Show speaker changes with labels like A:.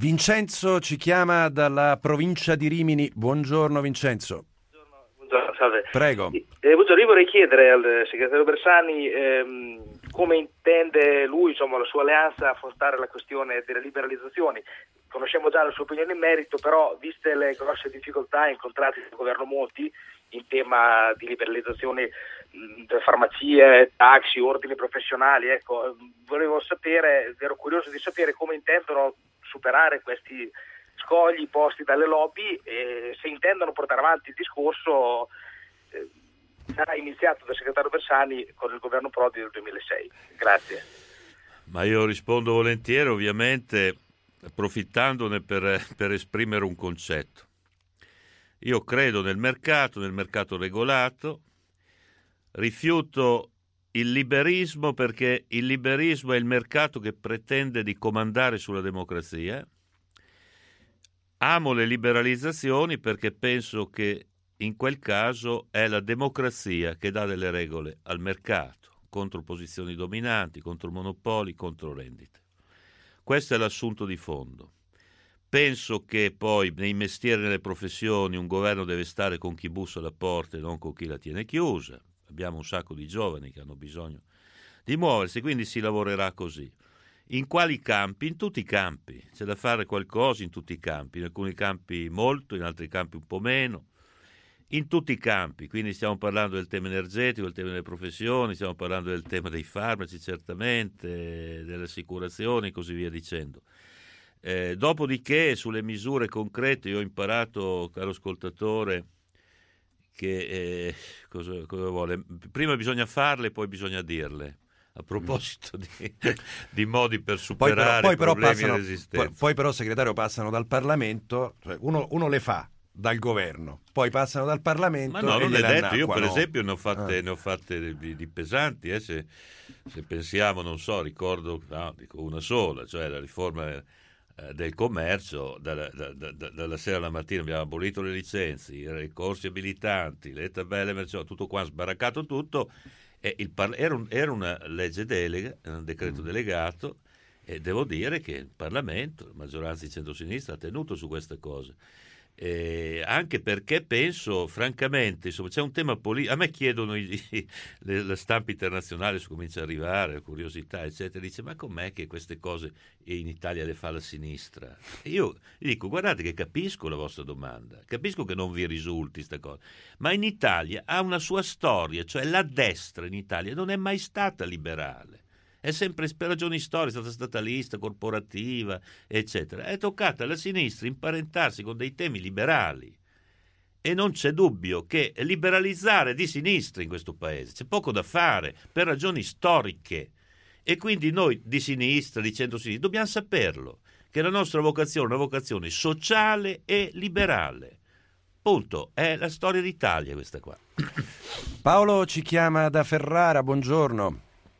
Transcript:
A: Vincenzo ci chiama dalla provincia di Rimini. Buongiorno Vincenzo.
B: Buongiorno, salve.
A: Prego.
B: Buongiorno, io vorrei chiedere al segretario Bersani come intende lui, la sua alleanza, affrontare la questione delle liberalizzazioni. Conosciamo già la sua opinione in merito, però viste le grosse difficoltà incontrate dal governo Monti in tema di liberalizzazioni delle farmacie, taxi, ordini professionali, volevo sapere, ero curioso di sapere come intendono superare questi scogli posti dalle lobby e se intendono portare avanti il discorso sarà iniziato dal segretario Bersani con il governo Prodi del 2006. Grazie.
C: Ma io rispondo volentieri, ovviamente approfittandone per esprimere un concetto. Io credo nel mercato regolato, rifiuto il liberismo perché il liberismo è il mercato che pretende di comandare sulla democrazia. Amo le liberalizzazioni perché penso che in quel caso è la democrazia che dà delle regole al mercato, contro posizioni dominanti, contro monopoli, contro rendite. Questo è l'assunto di fondo. Penso che poi nei mestieri e nelle professioni un governo deve stare con chi bussa alla porta e non con chi la tiene chiusa. Abbiamo un sacco di giovani che hanno bisogno di muoversi, quindi si lavorerà così. In quali campi? In tutti i campi. C'è da fare qualcosa in tutti i campi, in alcuni campi molto, in altri campi un po' meno. In tutti i campi, quindi stiamo parlando del tema energetico, del tema delle professioni, stiamo parlando del tema dei farmaci certamente, delle assicurazioni e così via dicendo. Dopodiché sulle misure concrete io ho imparato, caro ascoltatore, che cosa vuole? Prima bisogna farle, poi bisogna dirle. A proposito di modi per superare problemi e resistenze.
A: Poi però, segretario, passano dal Parlamento, cioè uno le fa dal governo, poi passano dal Parlamento.
C: Ma no, non è detto. Io per esempio ne ho fatte di pesanti, se pensiamo, non so, ricordo dico una sola, cioè la riforma del commercio. Dalla sera alla mattina abbiamo abolito le licenze, i corsi abilitanti, le tabelle, tutto qua sbaraccato tutto. Era una legge delega, un decreto delegato, e devo dire che il Parlamento, la maggioranza di centrosinistra, ha tenuto su queste cose. Anche perché penso, francamente, insomma, c'è un tema politico. A me chiedono la stampa internazionale, comincia ad arrivare, la curiosità, eccetera, dice: ma com'è che queste cose in Italia le fa la sinistra? E io gli dico: guardate che capisco la vostra domanda, capisco che non vi risulti sta cosa, ma in Italia ha una sua storia, cioè la destra in Italia non è mai stata liberale. È sempre, per ragioni storiche, è stata statalista, corporativa, eccetera. È toccata alla sinistra imparentarsi con dei temi liberali. E non c'è dubbio che liberalizzare di sinistra in questo paese c'è poco da fare per ragioni storiche. E quindi noi di sinistra, di centrosinistra, dobbiamo saperlo, che la nostra vocazione è una vocazione sociale e liberale. Punto. È la storia d'Italia questa qua.
A: Paolo ci chiama da Ferrara, buongiorno.